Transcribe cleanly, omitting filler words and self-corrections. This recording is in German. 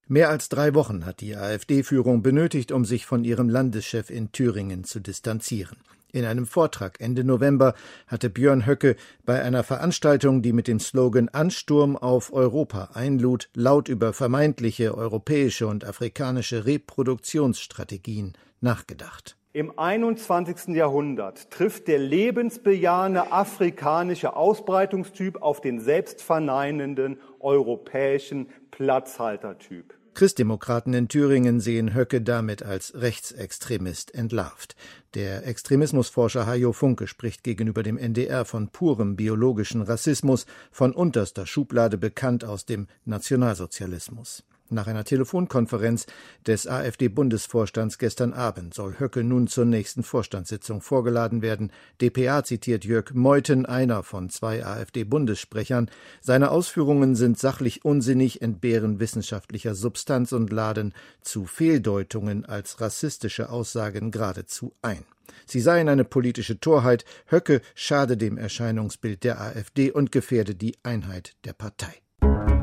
Mehr als 3 Wochen hat die AfD-Führung benötigt, um sich von ihrem Landeschef in Thüringen zu distanzieren. In einem Vortrag Ende November hatte Björn Höcke bei einer Veranstaltung, die mit dem Slogan »Ansturm auf Europa« einlud, laut über vermeintliche europäische und afrikanische Reproduktionsstrategien nachgedacht. Im 21. Jahrhundert trifft der lebensbejahende afrikanische Ausbreitungstyp auf den selbstverneinenden europäischen Platzhaltertyp. Christdemokraten in Thüringen sehen Höcke damit als Rechtsextremist entlarvt. Der Extremismusforscher Hajo Funke spricht gegenüber dem NDR von purem biologischen Rassismus, von unterster Schublade bekannt aus dem Nationalsozialismus. Nach einer Telefonkonferenz des AfD-Bundesvorstands gestern Abend soll Höcke nun zur nächsten Vorstandssitzung vorgeladen werden. dpa zitiert Jörg Meuthen, einer von 2 AfD-Bundessprechern. Seine Ausführungen sind sachlich unsinnig, entbehren wissenschaftlicher Substanz und laden zu Fehldeutungen als rassistische Aussagen geradezu ein. Sie seien eine politische Torheit. Höcke schade dem Erscheinungsbild der AfD und gefährde die Einheit der Partei.